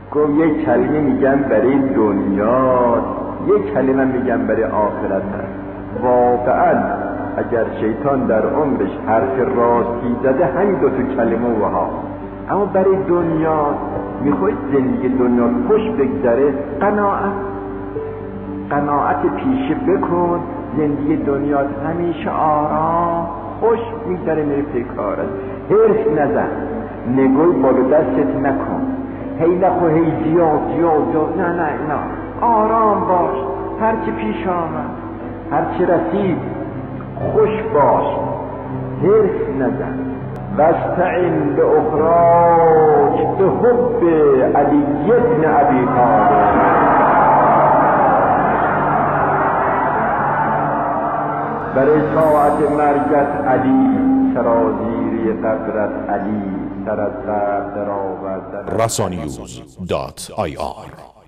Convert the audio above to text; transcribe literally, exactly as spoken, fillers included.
گفت یک کلمه میگم برای دنیا، یک کلمه میگم برای آخرت هست. واقعا اگر شیطان در عمرش حرف راستی زده همین دو تا کلمه و ها، اما برای دنیا میخوای زندگی دنیا خوش بگذره، قناعت قناعت پیشه بکن، زندگی دنیا همیشه آرام خوش میگذره، میره پی کارت. حرف نزن، نگوی بالا دستت نکن، هی نخو هی زیاد زیاد زیاد، نه نه نه، آرام باش، هرچی پیش آمد هرچی رسید خوش باش، حرف نزن. واستعن باخراج بحب علی بن ابی طالب. برای ساعت مرگت علی، سرازیری قبرت علی، سر از قبر در آوردن. رسانیوز دات آی آر